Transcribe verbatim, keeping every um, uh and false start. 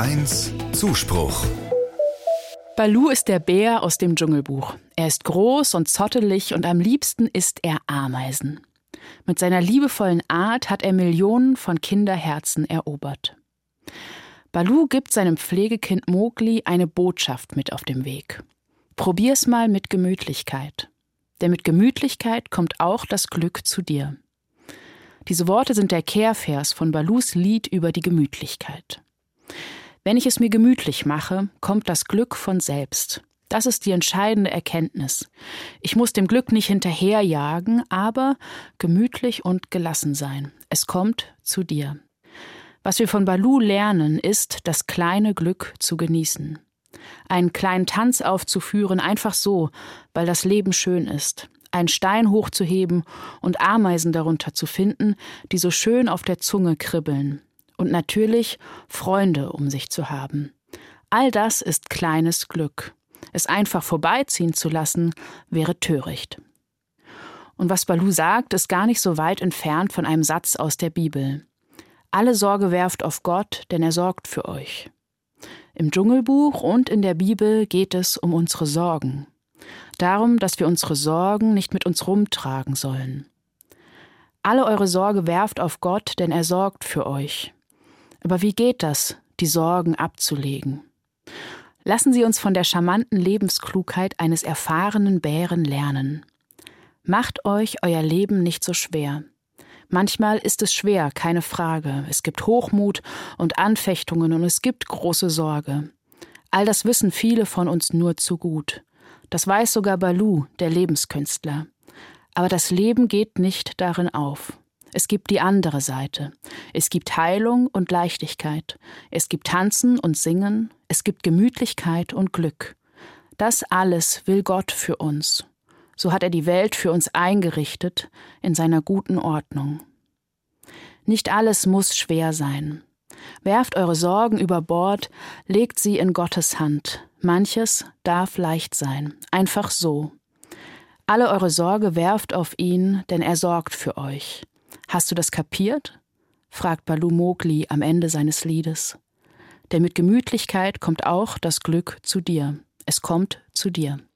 eins Zuspruch. Baloo ist der Bär aus dem Dschungelbuch. Er ist groß und zottelig und am liebsten isst er Ameisen. Mit seiner liebevollen Art hat er Millionen von Kinderherzen erobert. Baloo gibt seinem Pflegekind Mowgli eine Botschaft mit auf dem Weg. Probier's mal mit Gemütlichkeit. Denn mit Gemütlichkeit kommt auch das Glück zu dir. Diese Worte sind der Kehrvers von Baloos Lied über die Gemütlichkeit. Wenn ich es mir gemütlich mache, kommt das Glück von selbst. Das ist die entscheidende Erkenntnis. Ich muss dem Glück nicht hinterherjagen, aber gemütlich und gelassen sein. Es kommt zu dir. Was wir von Baloo lernen, ist, das kleine Glück zu genießen. Einen kleinen Tanz aufzuführen, einfach so, weil das Leben schön ist. Einen Stein hochzuheben und Ameisen darunter zu finden, die so schön auf der Zunge kribbeln. Und natürlich Freunde um sich zu haben. All das ist kleines Glück. Es einfach vorbeiziehen zu lassen, wäre töricht. Und was Baloo sagt, ist gar nicht so weit entfernt von einem Satz aus der Bibel. Alle Sorge werft auf Gott, denn er sorgt für euch. Im Dschungelbuch und in der Bibel geht es um unsere Sorgen. Darum, dass wir unsere Sorgen nicht mit uns rumtragen sollen. Alle eure Sorge werft auf Gott, denn er sorgt für euch. Aber wie geht das, die Sorgen abzulegen? Lassen Sie uns von der charmanten Lebensklugheit eines erfahrenen Bären lernen. Macht euch euer Leben nicht so schwer. Manchmal ist es schwer, keine Frage. Es gibt Hochmut und Anfechtungen und es gibt große Sorge. All das wissen viele von uns nur zu gut. Das weiß sogar Baloo, der Lebenskünstler. Aber das Leben geht nicht darin auf. Es gibt die andere Seite. Es gibt Heilung und Leichtigkeit. Es gibt Tanzen und Singen. Es gibt Gemütlichkeit und Glück. Das alles will Gott für uns. So hat er die Welt für uns eingerichtet in seiner guten Ordnung. Nicht alles muss schwer sein. Werft eure Sorgen über Bord, legt sie in Gottes Hand. Manches darf leicht sein, einfach so. Alle eure Sorge werft auf ihn, denn er sorgt für euch. Hast du das kapiert? Fragt Baloo Mowgli am Ende seines Liedes. Denn mit Gemütlichkeit kommt auch das Glück zu dir. Es kommt zu dir.